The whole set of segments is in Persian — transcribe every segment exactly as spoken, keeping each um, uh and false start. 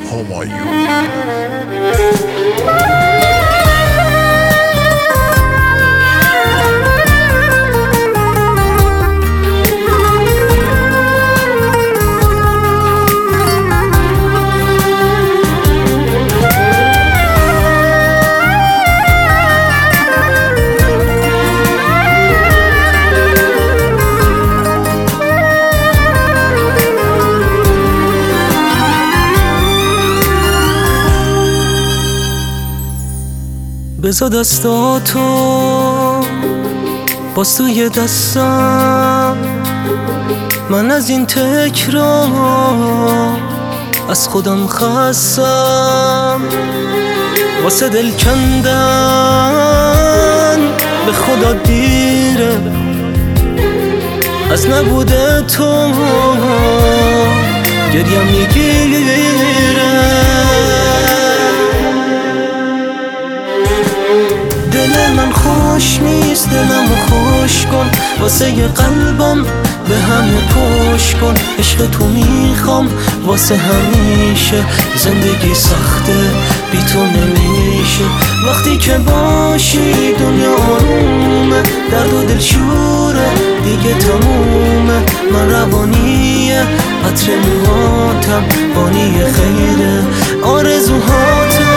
همایون. بذار دستاتو باز توی دستم، من از این تکرار از خودم خستم. واسه دل کندن به خدا دیره، از نبوده تو گریم میگیره. دل من خوش نیست، دلمو خوش کن، واسه ی قلبم به همه پشت کن. عشق تو میخوام واسه همیشه، زندگی سخته بی تو نمیشه. وقتی که باشی دنیا آرومه، درد و دل شوره دیگه تمومه. من روانیه عطر موهاتم، بانی خیره آرزوهاتم.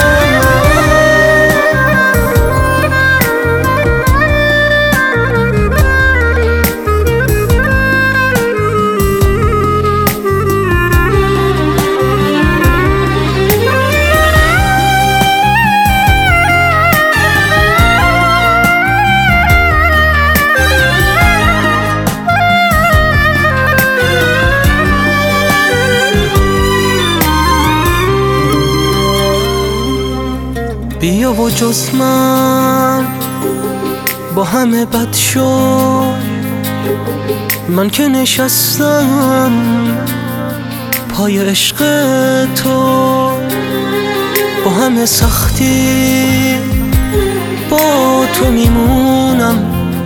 بیا و جز من با همه بد شد، من که نشستم پای عشق تو. با همه سختی با تو میمونم،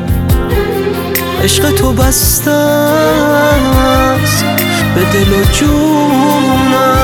عشق تو بسته است به دل و جونم.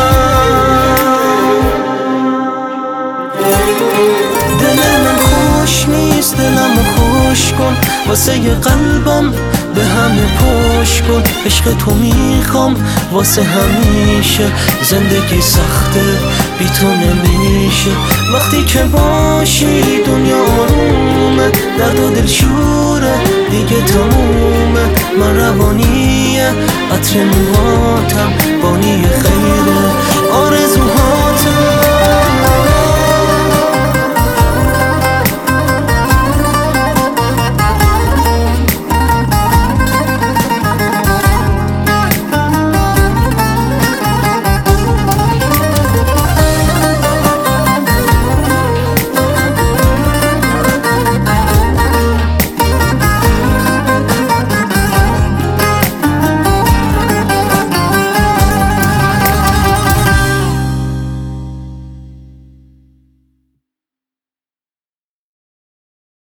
دل من خوش نیست، دلمو خوش کن، واسه ی قلبم به همه پشت کن. عشق تو میخوام واسه همیشه، زندگی سخته بی تو نمیشه. وقتی که باشی دنیا آرومه، درد و دل شوره دیگه تمومه. من روانیه عطر موهاتم، بانی خیره آرزوهاتم.